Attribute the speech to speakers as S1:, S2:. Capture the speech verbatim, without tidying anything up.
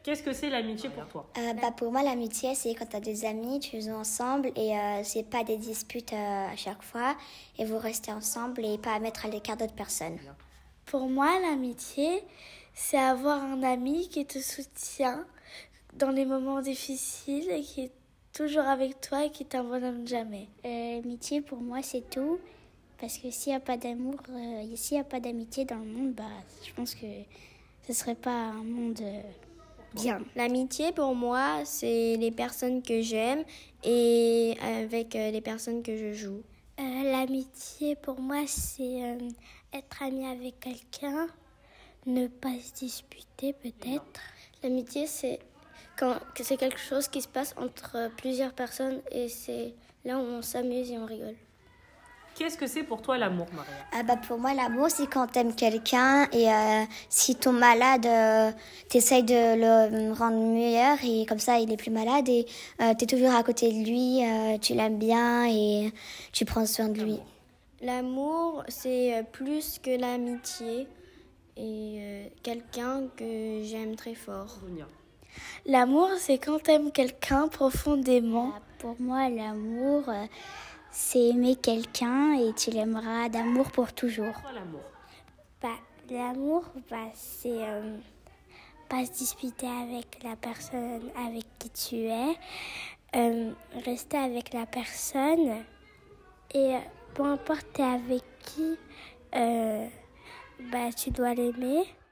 S1: Qu'est-ce que c'est l'amitié pour toi?
S2: Euh, bah pour moi, l'amitié, c'est quand tu as des amis, tu joues ensemble et euh, c'est pas des disputes euh, à chaque fois. Et vous restez ensemble et pas à mettre à l'écart d'autres personnes.
S3: Pour moi, l'amitié, c'est avoir un ami qui te soutient dans les moments difficiles et qui est toujours avec toi et qui t'abandonne jamais.
S4: Euh, l'amitié, pour moi, c'est tout. Parce que s'il n'y a pas d'amour, euh, s'il n'y a pas d'amitié dans le monde, bah, je pense que ce ne serait pas un monde euh, bien.
S5: L'amitié, pour moi, c'est les personnes que j'aime et avec euh, les personnes que je joue.
S3: Euh, l'amitié, pour moi, c'est euh, être ami avec quelqu'un, ne pas se disputer peut-être.
S5: L'amitié, c'est quand c'est quelque chose qui se passe entre plusieurs personnes et c'est là où on s'amuse et on rigole.
S1: Qu'est-ce que c'est pour toi l'amour, Maria?
S2: Ah bah pour moi, l'amour, c'est quand t'aimes quelqu'un et euh, si ton malade, euh, t'essayes de le rendre meilleur et comme ça, il est plus malade et euh, t'es toujours à côté de lui, euh, tu l'aimes bien et tu prends soin de lui.
S5: L'amour, c'est plus que l'amitié et euh, quelqu'un que j'aime très fort.
S3: L'amour, c'est quand t'aimes quelqu'un profondément.
S4: Bah, pour moi, l'amour... Euh, c'est aimer quelqu'un et tu l'aimeras d'amour pour toujours.
S1: Quoi l'amour?
S3: Bah, l'amour, bah, c'est euh, pas se disputer avec la personne avec qui tu es, euh, rester avec la personne et euh, peu importe t'es avec qui, euh, bah, tu dois l'aimer.